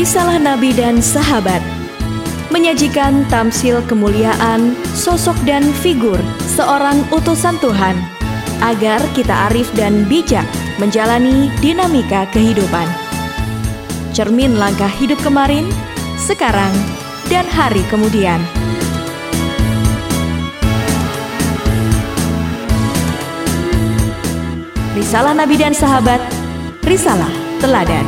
Risalah Nabi dan Sahabat menyajikan tamsil kemuliaan, sosok dan figur seorang utusan Tuhan agar kita arif dan bijak menjalani dinamika kehidupan. Cermin langkah hidup kemarin, sekarang, dan hari kemudian. Risalah Nabi dan Sahabat, Risalah Teladan.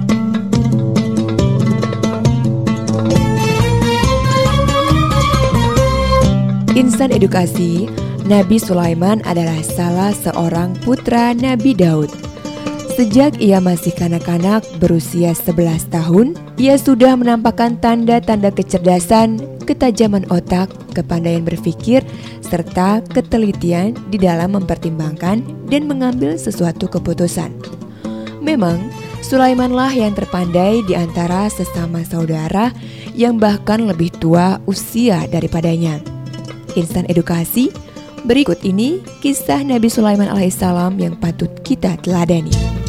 Insan edukasi, Nabi Sulaiman adalah salah seorang putra Nabi Daud. Sejak ia masih kanak-kanak berusia 11 tahun, ia sudah menampakkan tanda-tanda kecerdasan, ketajaman otak, kepandaian berpikir, serta ketelitian di dalam mempertimbangkan dan mengambil sesuatu keputusan. Memang, Sulaimanlah yang terpandai di antara sesama saudara yang bahkan lebih tua usia daripadanya. Insan edukasi, berikut ini kisah Nabi Sulaiman alaihissalam yang patut kita teladani.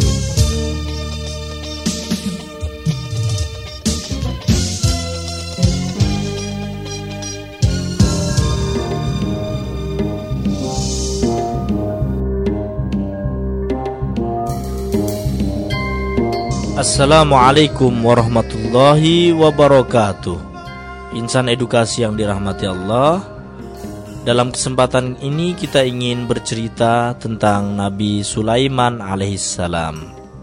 Assalamualaikum warahmatullahi wabarakatuh. Insan edukasi yang dirahmati Allah, dalam kesempatan ini kita ingin bercerita tentang Nabi Sulaiman alaihissalam.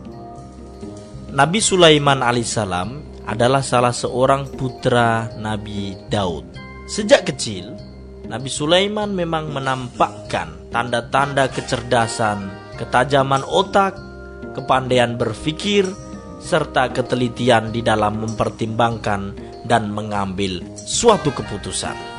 Nabi Sulaiman alaihissalam adalah salah seorang putra Nabi Daud. Sejak kecil, Nabi Sulaiman memang menampakkan tanda-tanda kecerdasan, ketajaman otak, kepandaian berpikir, serta ketelitian di dalam mempertimbangkan dan mengambil suatu keputusan.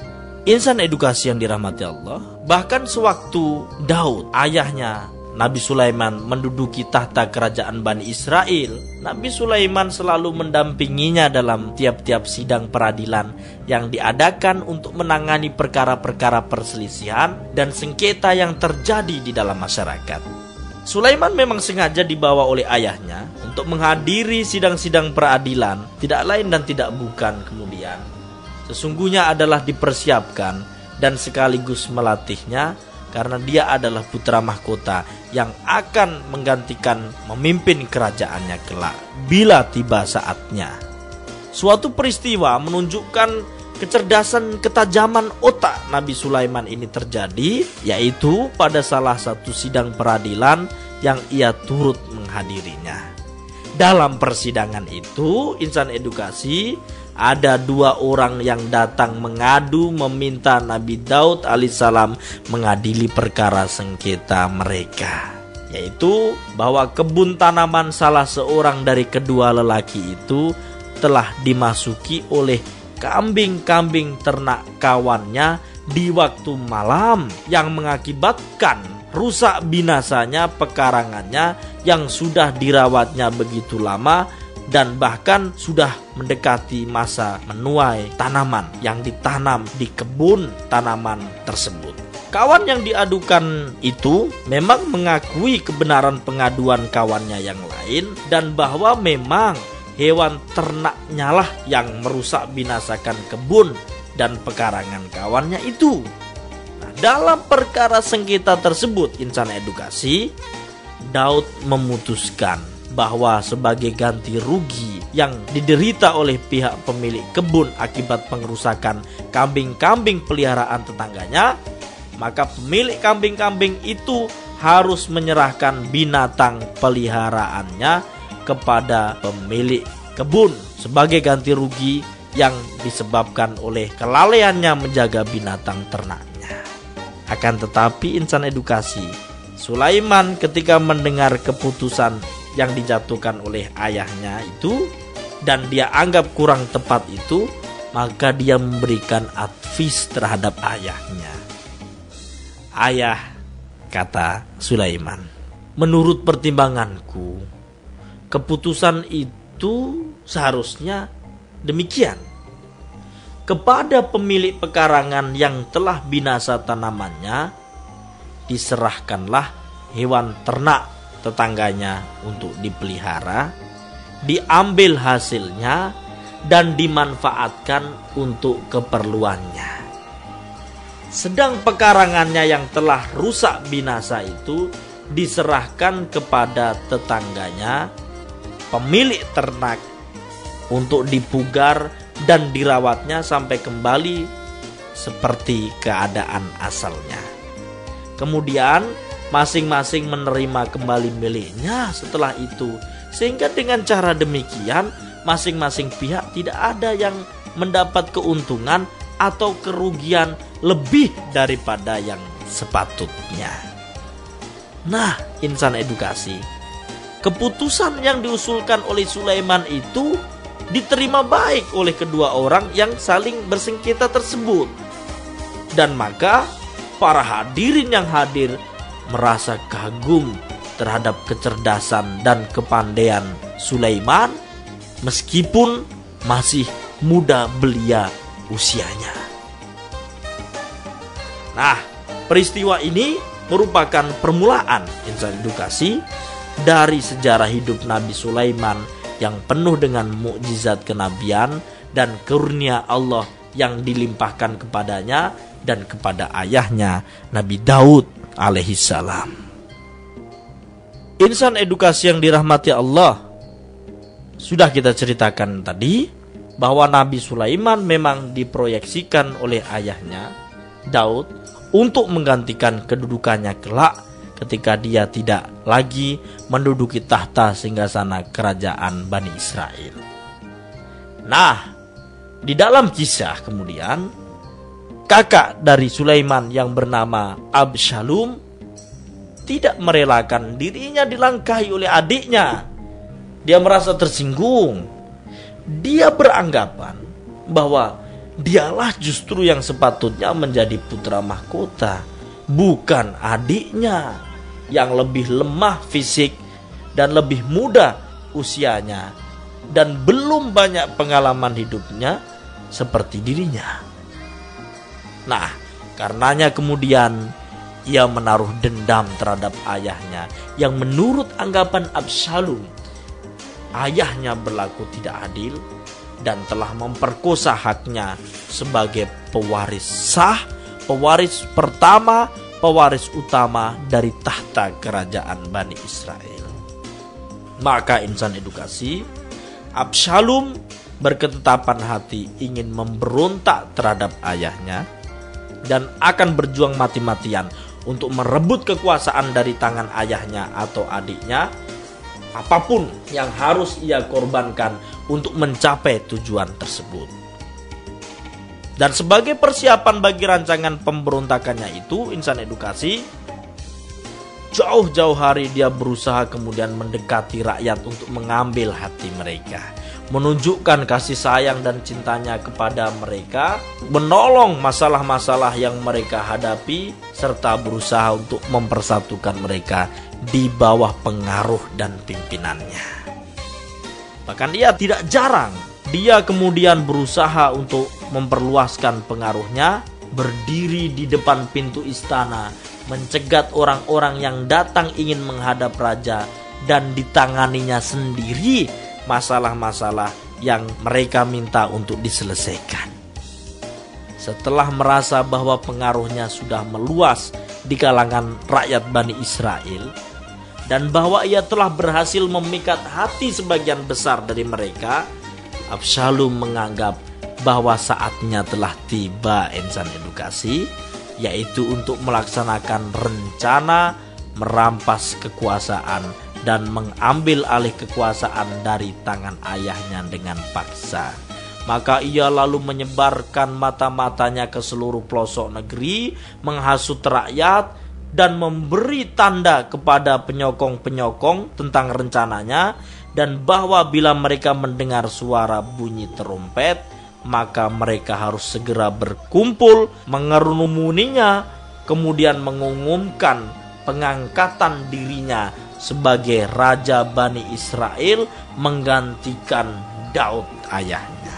Insan edukasi yang dirahmati Allah, bahkan sewaktu Daud, ayahnya Nabi Sulaiman, menduduki tahta kerajaan Bani Israel, Nabi Sulaiman selalu mendampinginya dalam tiap-tiap sidang peradilan yang diadakan untuk menangani perkara-perkara perselisihan dan sengketa yang terjadi di dalam masyarakat. Sulaiman memang sengaja dibawa oleh ayahnya untuk menghadiri sidang-sidang peradilan, tidak lain dan tidak bukan kemudian sesungguhnya adalah dipersiapkan dan sekaligus melatihnya, karena dia adalah putra mahkota yang akan menggantikan memimpin kerajaannya kelak bila tiba saatnya. Suatu peristiwa menunjukkan kecerdasan, ketajaman otak Nabi Sulaiman ini terjadi, yaitu pada salah satu sidang peradilan yang ia turut menghadirinya. Dalam persidangan itu, insan edukasi, ada dua orang yang datang mengadu meminta Nabi Daud alaihissalam mengadili perkara sengketa mereka, yaitu bahwa kebun tanaman salah seorang dari kedua lelaki itu telah dimasuki oleh kambing-kambing ternak kawannya di waktu malam, yang mengakibatkan rusak binasanya pekarangannya yang sudah dirawatnya begitu lama dan bahkan sudah mendekati masa menuai tanaman yang ditanam di kebun tanaman tersebut. Kawan yang diadukan itu memang mengakui kebenaran pengaduan kawannya yang lain, dan bahwa memang hewan ternaknya lah yang merusak binasakan kebun dan pekarangan kawannya itu. Nah, dalam perkara sengketa tersebut, insan edukasi, Daud memutuskan bahwa sebagai ganti rugi yang diderita oleh pihak pemilik kebun akibat pengerusakan kambing-kambing peliharaan tetangganya, maka pemilik kambing-kambing itu harus menyerahkan binatang peliharaannya kepada pemilik kebun sebagai ganti rugi yang disebabkan oleh kelalaiannya menjaga binatang ternaknya. Akan tetapi insan edukasi, Sulaiman ketika mendengar keputusan yang dijatuhkan oleh ayahnya itu dan dia anggap kurang tepat itu, maka dia memberikan advice terhadap ayahnya. Ayah, kata Sulaiman, menurut pertimbanganku, keputusan itu seharusnya demikian. Kepada pemilik pekarangan yang telah binasa tanamannya, diserahkanlah hewan ternak tetangganya untuk dipelihara, diambil hasilnya, dan dimanfaatkan untuk keperluannya. Sedang pekarangannya yang telah rusak binasa itu diserahkan kepada tetangganya, pemilik ternak, untuk dipugar dan dirawatnya sampai kembali seperti keadaan asalnya. Kemudian masing-masing menerima kembali miliknya setelah itu, sehingga dengan cara demikian masing-masing pihak tidak ada yang mendapat keuntungan atau kerugian lebih daripada yang sepatutnya. Nah, insan edukasi, keputusan yang diusulkan oleh Sulaiman itu diterima baik oleh kedua orang yang saling bersengketa tersebut. Dan maka para hadirin yang hadir merasa kagum terhadap kecerdasan dan kepandaian Sulaiman meskipun masih muda belia usianya. Nah, peristiwa ini merupakan permulaan insan edukasi dari sejarah hidup Nabi Sulaiman yang penuh dengan mukjizat kenabian dan karunia Allah yang dilimpahkan kepadanya dan kepada ayahnya Nabi Daud alaihissalam. Insan edukasi yang dirahmati Allah, sudah kita ceritakan tadi bahwa Nabi Sulaiman memang diproyeksikan oleh ayahnya Daud untuk menggantikan kedudukannya kelak ketika dia tidak lagi menduduki tahta singgasana kerajaan Bani Israel. Nah, di dalam kisah kemudian kakak dari Sulaiman yang bernama Absalom tidak merelakan dirinya dilangkahi oleh adiknya. Dia merasa tersinggung. Dia beranggapan bahwa dialah justru yang sepatutnya menjadi putra mahkota, bukan adiknya yang lebih lemah fisik dan lebih muda usianya dan belum banyak pengalaman hidupnya seperti dirinya. Nah, karenanya kemudian ia menaruh dendam terhadap ayahnya yang menurut anggapan Absalom, ayahnya berlaku tidak adil dan telah memperkosa haknya sebagai pewaris sah, pewaris pertama, pewaris utama dari tahta kerajaan Bani Israel. Maka insan edukasi, Absalom berketetapan hati ingin memberontak terhadap ayahnya dan akan berjuang mati-matian untuk merebut kekuasaan dari tangan ayahnya atau adiknya, apapun yang harus ia korbankan untuk mencapai tujuan tersebut. Dan sebagai persiapan bagi rancangan pemberontakannya itu, insan edukasi, jauh-jauh hari dia berusaha kemudian mendekati rakyat untuk mengambil hati mereka, menunjukkan kasih sayang dan cintanya kepada mereka, menolong masalah-masalah yang mereka hadapi, serta berusaha untuk mempersatukan mereka di bawah pengaruh dan pimpinannya. Bahkan dia tidak jarang, dia kemudian berusaha untuk memperluaskan pengaruhnya, berdiri di depan pintu istana, mencegat orang-orang yang datang ingin menghadap raja, dan ditanganinya sendiri masalah-masalah yang mereka minta untuk diselesaikan. Setelah merasa bahwa pengaruhnya sudah meluas di kalangan rakyat Bani Israel, dan bahwa ia telah berhasil memikat hati sebagian besar dari mereka, Absalom menganggap bahwa saatnya telah tiba insan edukasi, yaitu untuk melaksanakan rencana merampas kekuasaan dan mengambil alih kekuasaan dari tangan ayahnya dengan paksa. Maka ia lalu menyebarkan mata-matanya ke seluruh pelosok negeri, menghasut rakyat, dan memberi tanda kepada penyokong-penyokong tentang rencananya, dan bahwa bila mereka mendengar suara bunyi terompet, maka mereka harus segera berkumpul mengerumuninya, kemudian mengumumkan pengangkatan dirinya sebagai Raja Bani Israel menggantikan Daud ayahnya.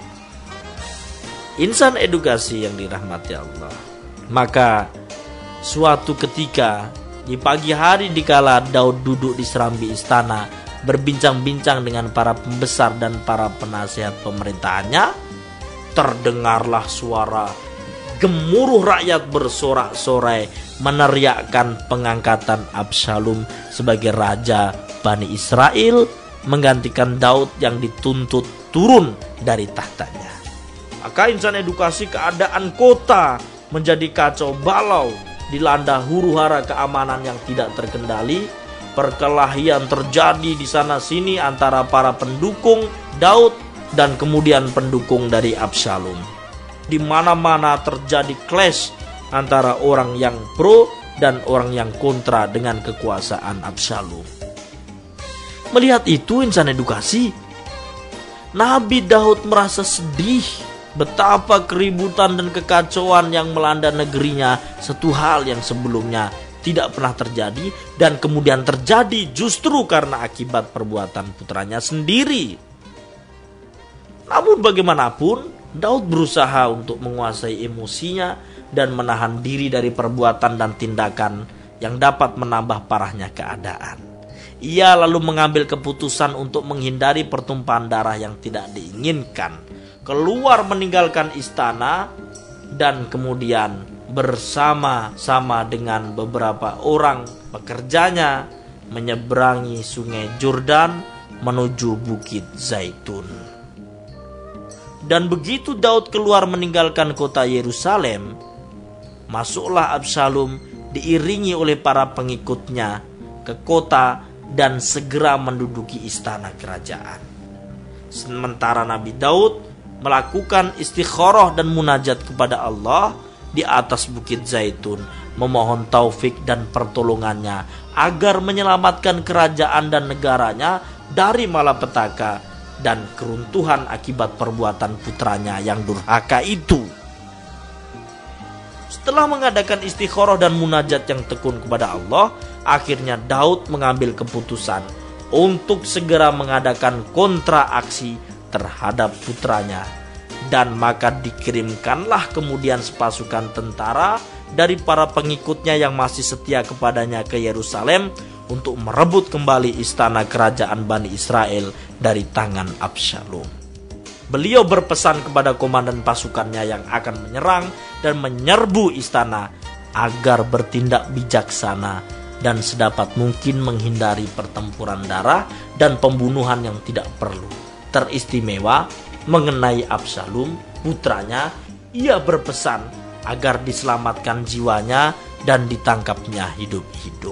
Insan edukasi yang dirahmati Allah, maka suatu ketika di pagi hari dikala Daud duduk di serambi istana berbincang-bincang dengan para pembesar dan para penasihat pemerintahannya, terdengarlah suara gemuruh rakyat bersorak-sorai meneriakkan pengangkatan Absalom sebagai raja Bani Israel, menggantikan Daud yang dituntut turun dari tahtanya. Maka insan edukasi, keadaan kota menjadi kacau balau, dilanda huru-hara keamanan yang tidak terkendali. Perkelahian terjadi di sana sini antara para pendukung Daud dan kemudian pendukung dari Absalom. Di mana-mana terjadi clash antara orang yang pro dan orang yang kontra dengan kekuasaan Absalom. Melihat itu insan edukasi, Nabi Daud merasa sedih betapa keributan dan kekacauan yang melanda negerinya, satu hal yang sebelumnya tidak pernah terjadi dan kemudian terjadi justru karena akibat perbuatan putranya sendiri. Namun bagaimanapun, Daud berusaha untuk menguasai emosinya dan menahan diri dari perbuatan dan tindakan yang dapat menambah parahnya keadaan. Ia lalu mengambil keputusan untuk menghindari pertumpahan darah yang tidak diinginkan, keluar meninggalkan istana dan kemudian bersama-sama dengan beberapa orang pekerjanya menyeberangi sungai Yordan menuju Bukit Zaitun. Dan begitu Daud keluar meninggalkan kota Yerusalem, masuklah Absalom diiringi oleh para pengikutnya ke kota dan segera menduduki istana kerajaan. Sementara Nabi Daud melakukan istikharah dan munajat kepada Allah di atas Bukit Zaitun, memohon taufik dan pertolongannya agar menyelamatkan kerajaan dan negaranya dari malapetaka dan keruntuhan akibat perbuatan putranya yang durhaka itu. Setelah mengadakan istikharah dan munajat yang tekun kepada Allah, akhirnya Daud mengambil keputusan untuk segera mengadakan kontraaksi terhadap putranya. Dan maka dikirimkanlah kemudian sepasukan tentara dari para pengikutnya yang masih setia kepadanya ke Yerusalem untuk merebut kembali istana kerajaan Bani Israel dari tangan Absalom. Beliau berpesan kepada komandan pasukannya yang akan menyerang dan menyerbu istana agar bertindak bijaksana dan sedapat mungkin menghindari pertempuran darah dan pembunuhan yang tidak perlu. Teristimewa mengenai Absalom, putranya, ia berpesan agar diselamatkan jiwanya dan ditangkapnya hidup-hidup.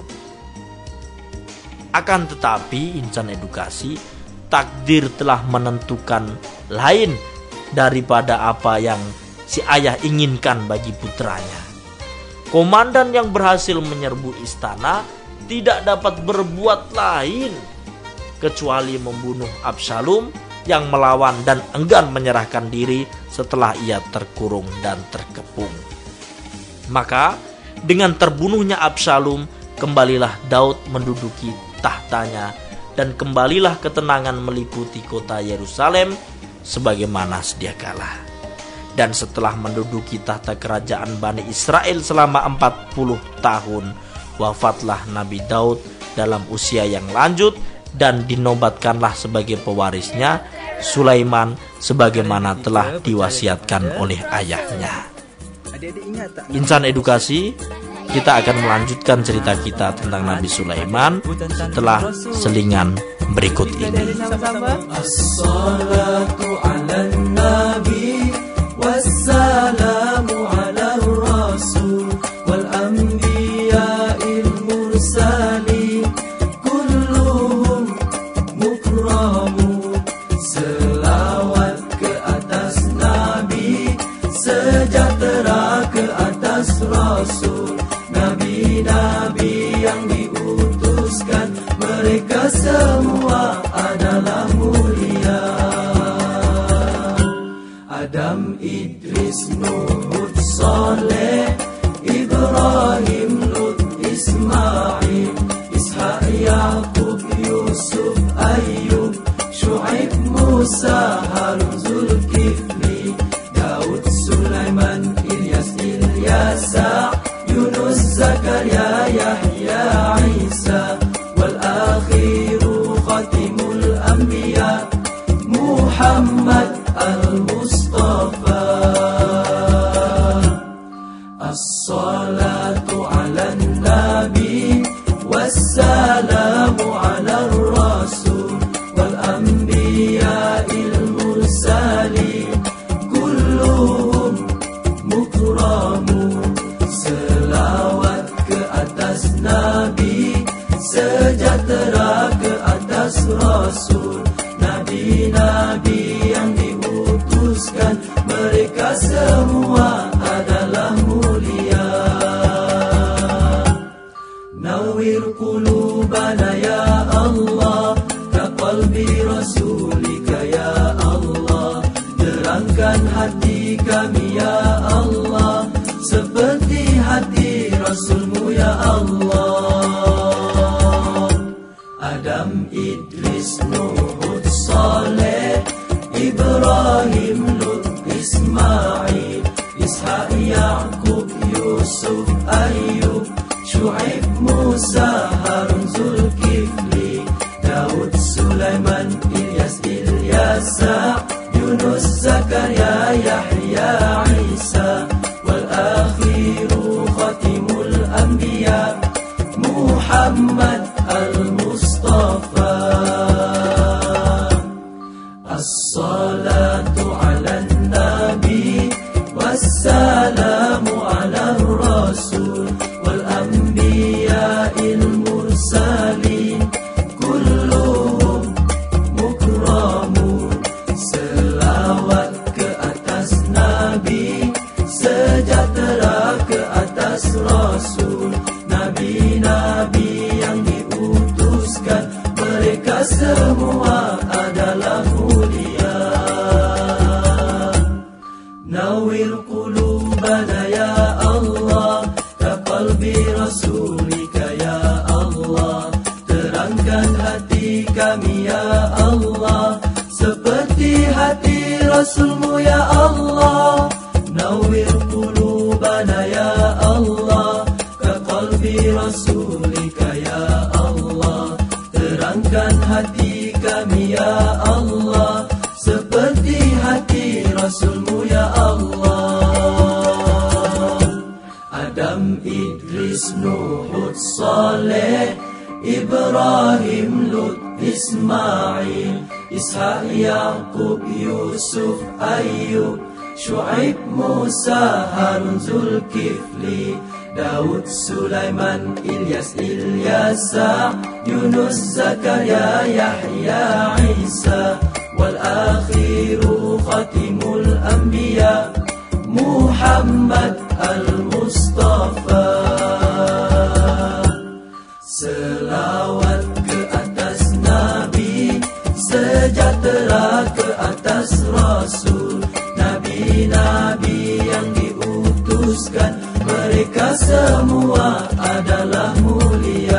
Akan tetapi insan edukasi, takdir telah menentukan lain daripada apa yang si ayah inginkan bagi putranya. Komandan yang berhasil menyerbu istana tidak dapat berbuat lain kecuali membunuh Absalom yang melawan dan enggan menyerahkan diri setelah ia terkurung dan terkepung. Maka dengan terbunuhnya Absalom, kembalilah Daud menduduki tahtanya dan kembalilah ketenangan meliputi kota Yerusalem sebagaimana sedia kala. Dan setelah menduduki tahta kerajaan Bani Israel selama 40 tahun, wafatlah Nabi Daud dalam usia yang lanjut dan dinobatkanlah sebagai pewarisnya Sulaiman sebagaimana telah diwasiatkan oleh ayahnya. Insan edukasi, kita akan melanjutkan cerita kita tentang Nabi Sulaiman setelah selingan berikut ini. As-salatu 'alan nabi wassalamu 'ala rasul wal anbiya'il mursalin kulluhum mukramun. Selawat ke atas nabi, sejahtera ke atas rasul, nabi-nabi yang diutuskan, mereka semua adalah mulia. Adam, Idris, Nuh, Saleh, Ibrahim, Lut, Ismail, Ishaq, Yaqub, Yusuf, Ayyub, Shu'aib, Musa, Harun, Zulkifli, Daud, Sulaiman, Ilyas, Ilyasa, Yunus, Zakaria, Yahya, Isa, wal akhiru khatim Muhammad al-Mustafa. As-salatu ala nabi wassalamu ala rasul wal anbiya'il mursalin kulluhum mukramun. Selawat ke atas nabi, sejahtera ke atas rasul, nabi-nabi yang diutuskan, mereka semua adalah mulia. Nawwir qulubana ya Allah, ka qalbi rasulika ya Allah. Terangkan hati kami ya Allah, seperti hati Rasulmu ya Allah. Adam, Idris, Nuh, Saleh, Ibrahim, Lut, Ismail, Ishaq, Yaqub, Yusuf, Ayub, Syuaib, Musa, Harun, Zulkifli, Daud, Sulaiman, Ilyas, Ilyasa, Yunus, Zakaria, Yahya, Isa, wal akhiru khatimul anbiya Muhammad al-Mustafa. As-salatu ala nabi wassalamu ala rasul wal anbiya'il mursalin kulluhum mukramun. Selawat ke atas nabi, sejahtera ke atas rasul, nabi-nabi yang diutuskan, mereka semua adalah mulia. Nawwir qulubana ya Allah, ka qalbi rasulika ya Allah. Terangkan hati kami ya Allah, seperti hati Rasulmu ya Allah. Nawwir qulubana ya Allah, ka qalbi rasulika ya Allah. Terangkan hati kami ya Allah, seperti hati Rasulmu ya Allah. Adam, Idris, Nuh, Saleh, Ibrahim, Lut, Ismail, Ishaq, Yaqub, Yusuf, Ayub, Syuaib, Musa, Harun, Zulkifli, Daud, Sulaiman, Ilyas, Ilyasa, Yunus, Zakaria, Yahya, Isa, wal akhiru khatimul anbiya Muhammad al-Mustafa. Selawat ke atas nabi, sejahtera ke atas rasul, nabi-nabi yang diutuskan, mereka semua adalah mulia.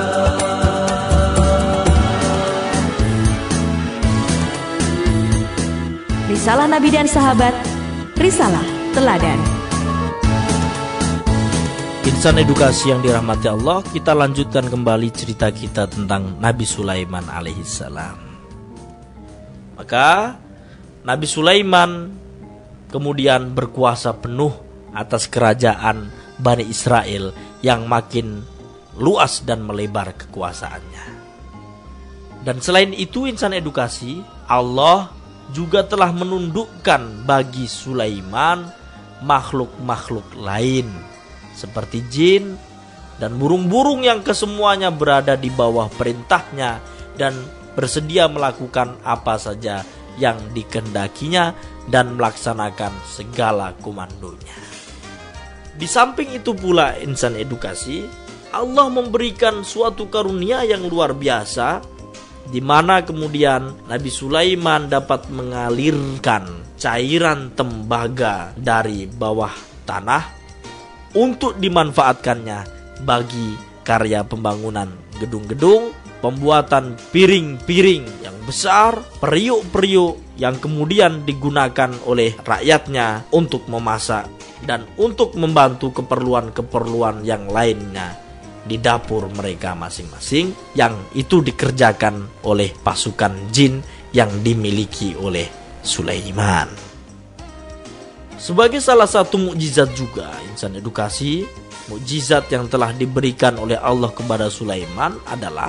Risalah Nabi dan Sahabat, Risalah Teladan. Insan edukasi yang dirahmati Allah, kita lanjutkan kembali cerita kita tentang Nabi Sulaiman alaihissalam. Maka Nabi Sulaiman kemudian berkuasa penuh atas kerajaan Bani Israel yang makin luas dan melebar kekuasaannya. Dan selain itu, insan edukasi, Allah juga telah menundukkan bagi Sulaiman makhluk-makhluk lain seperti jin dan burung-burung yang kesemuanya berada di bawah perintahnya dan bersedia melakukan apa saja yang dikehendakinya dan melaksanakan segala komandonya. Di samping itu pula, insan edukasi, Allah memberikan suatu karunia yang luar biasa, di mana kemudian Nabi Sulaiman dapat mengalirkan cairan tembaga dari bawah tanah untuk dimanfaatkannya bagi karya pembangunan gedung-gedung, pembuatan piring-piring yang besar, periuk-periuk yang kemudian digunakan oleh rakyatnya untuk memasak dan untuk membantu keperluan-keperluan yang lainnya di dapur mereka masing-masing, yang itu dikerjakan oleh pasukan jin yang dimiliki oleh Sulaiman. Sebagai salah satu mukjizat juga Insan Edukasi, mukjizat yang telah diberikan oleh Allah kepada Sulaiman adalah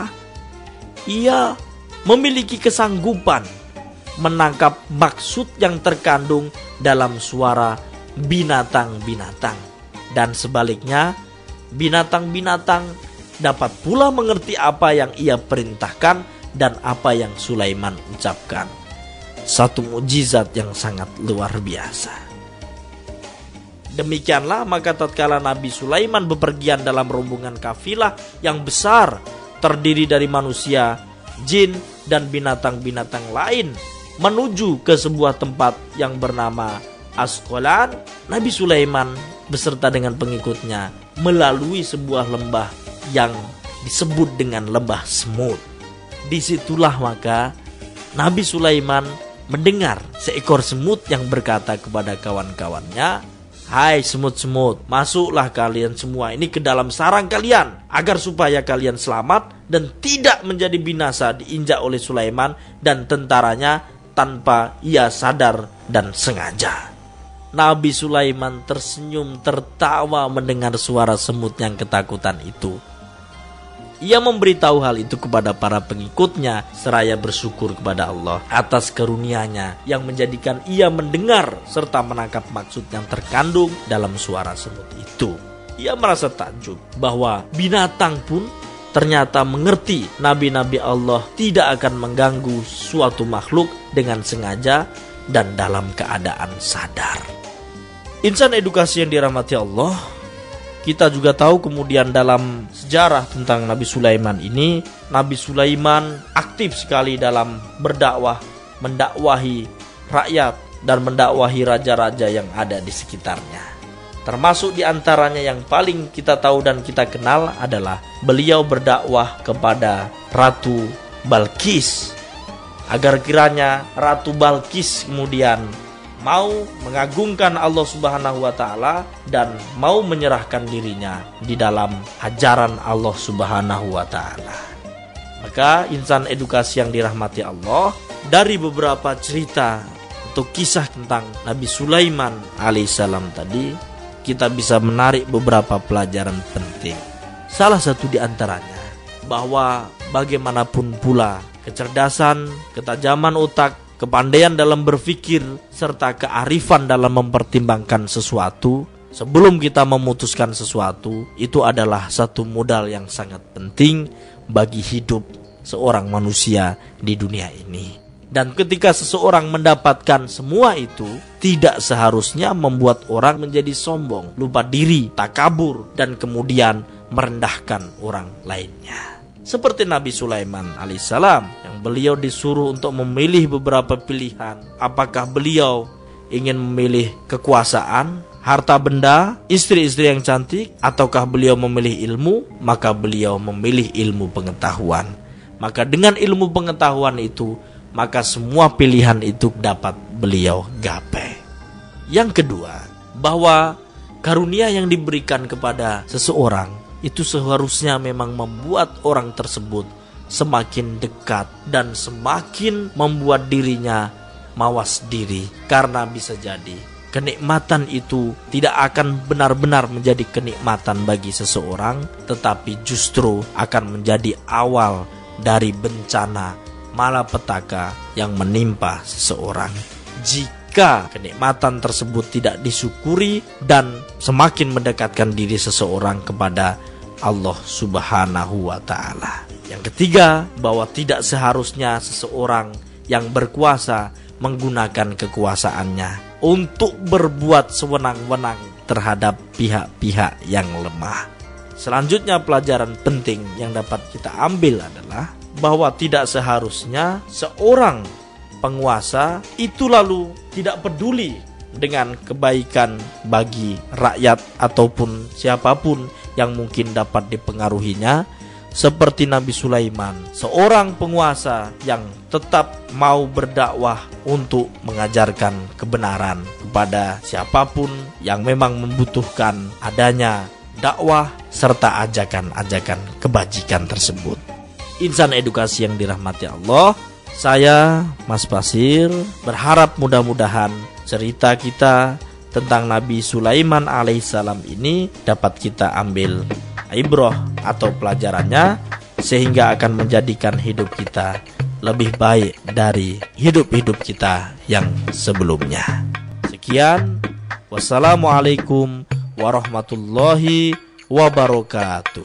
ia memiliki kesanggupan menangkap maksud yang terkandung dalam suara binatang-binatang. Dan sebaliknya, binatang-binatang dapat pula mengerti apa yang ia perintahkan dan apa yang Sulaiman ucapkan. Satu mukjizat yang sangat luar biasa. Demikianlah maka tatkala Nabi Sulaiman bepergian dalam rombongan kafilah yang besar terdiri dari manusia, jin, dan binatang-binatang lain menuju ke sebuah tempat yang bernama Asqalan, Nabi Sulaiman beserta dengan pengikutnya melalui sebuah lembah yang disebut dengan lembah semut. Disitulah maka Nabi Sulaiman mendengar seekor semut yang berkata kepada kawan-kawannya, "Hai semut-semut, masuklah kalian semua ini ke dalam sarang kalian, agar supaya kalian selamat dan tidak menjadi binasa diinjak oleh Sulaiman dan tentaranya tanpa ia sadar dan sengaja." Nabi Sulaiman tersenyum tertawa mendengar suara semut yang ketakutan itu. Ia memberitahu hal itu kepada para pengikutnya seraya bersyukur kepada Allah atas karunia-Nya yang menjadikan ia mendengar serta menangkap maksud yang terkandung dalam suara semut itu. Ia merasa takjub bahwa binatang pun ternyata mengerti nabi-nabi Allah tidak akan mengganggu suatu makhluk dengan sengaja dan dalam keadaan sadar. Insan Edukasi yang dirahmati Allah, kita juga tahu kemudian dalam sejarah tentang Nabi Sulaiman ini, Nabi Sulaiman aktif sekali dalam berdakwah, mendakwahi rakyat dan mendakwahi raja-raja yang ada di sekitarnya. Termasuk di antaranya yang paling kita tahu dan kita kenal adalah beliau berdakwah kepada Ratu Balqis, agar kiranya Ratu Balqis kemudian mau mengagungkan Allah Subhanahu wa Ta'ala dan mau menyerahkan dirinya di dalam ajaran Allah Subhanahu wa Ta'ala. Maka Insan Edukasi yang dirahmati Allah, dari beberapa cerita atau kisah tentang Nabi Sulaiman alaihissalam tadi, kita bisa menarik beberapa pelajaran penting. Salah satu di antaranya bahwa bagaimanapun pula kecerdasan, ketajaman otak, kepandaian dalam berpikir, serta kearifan dalam mempertimbangkan sesuatu sebelum kita memutuskan sesuatu, itu adalah satu modal yang sangat penting bagi hidup seorang manusia di dunia ini. Dan ketika seseorang mendapatkan semua itu, tidak seharusnya membuat orang menjadi sombong, lupa diri, takabur, dan kemudian merendahkan orang lainnya. Seperti Nabi Sulaiman alaihissalam yang beliau disuruh untuk memilih beberapa pilihan. Apakah beliau ingin memilih kekuasaan, harta benda, istri-istri yang cantik, ataukah beliau memilih ilmu? Maka beliau memilih ilmu pengetahuan. Maka dengan ilmu pengetahuan itu, maka semua pilihan itu dapat beliau gapai. Yang kedua, bahwa karunia yang diberikan kepada seseorang itu seharusnya memang membuat orang tersebut semakin dekat dan semakin membuat dirinya mawas diri. Karena bisa jadi kenikmatan itu tidak akan benar-benar menjadi kenikmatan bagi seseorang, tetapi justru akan menjadi awal dari bencana malapetaka yang menimpa seseorang jika kenikmatan tersebut tidak disyukuri dan semakin mendekatkan diri seseorang kepada Allah Subhanahu wa Ta'ala. Yang ketiga, bahwa tidak seharusnya seseorang yang berkuasa menggunakan kekuasaannya untuk berbuat sewenang-wenang terhadap pihak-pihak yang lemah. Selanjutnya, pelajaran penting yang dapat kita ambil adalah bahwa tidak seharusnya seorang penguasa itu lalu tidak peduli dengan kebaikan bagi rakyat ataupun siapapun yang mungkin dapat dipengaruhinya, seperti Nabi Sulaiman, seorang penguasa yang tetap mau berdakwah untuk mengajarkan kebenaran kepada siapapun yang memang membutuhkan adanya dakwah serta ajakan-ajakan kebajikan tersebut. Insan Edukasi yang dirahmati Allah, Saya, Mas Basir, berharap mudah-mudahan cerita kita tentang Nabi Sulaiman alaihissalam ini dapat kita ambil ibrah atau pelajarannya, sehingga akan menjadikan hidup kita lebih baik dari hidup-hidup kita yang sebelumnya. Sekian, wassalamualaikum warahmatullahi wabarakatuh.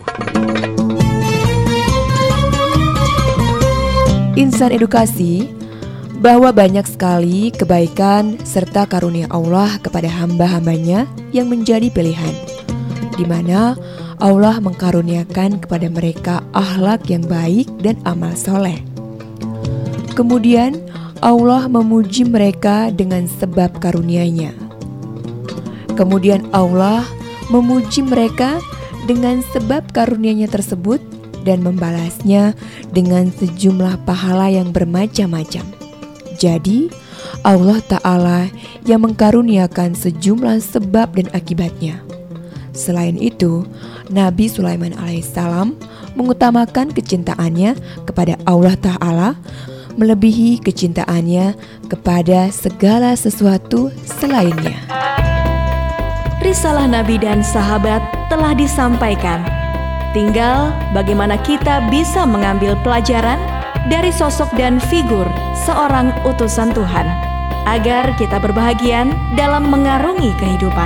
Insan Edukasi, bahwa banyak sekali kebaikan serta karunia Allah kepada hamba-hambanya yang menjadi pilihan, di mana Allah mengkaruniakan kepada mereka akhlak yang baik dan amal soleh. Kemudian Allah memuji mereka dengan sebab karunia-Nya. Kemudian Allah memuji mereka dengan sebab karunia-Nya tersebut dan membalasnya dengan sejumlah pahala yang bermacam-macam. Jadi, Allah Ta'ala yang mengkaruniakan sejumlah sebab dan akibatnya. Selain itu, Nabi Sulaiman alaihissalam mengutamakan kecintaannya kepada Allah Ta'ala melebihi kecintaannya kepada segala sesuatu selainnya. Risalah Nabi dan sahabat telah disampaikan. Tinggal bagaimana kita bisa mengambil pelajaran dari sosok dan figur seorang utusan Tuhan, agar kita berbahagia dalam mengarungi kehidupan.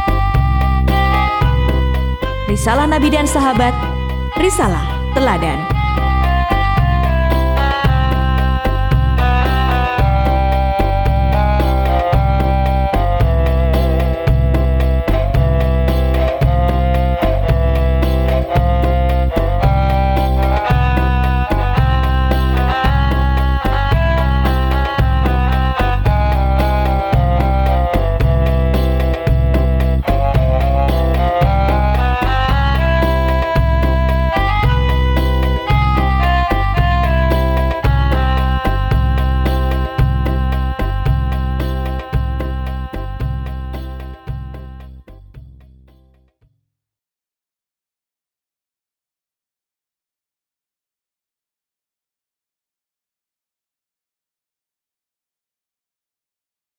Risalah Nabi dan sahabat, risalah teladan.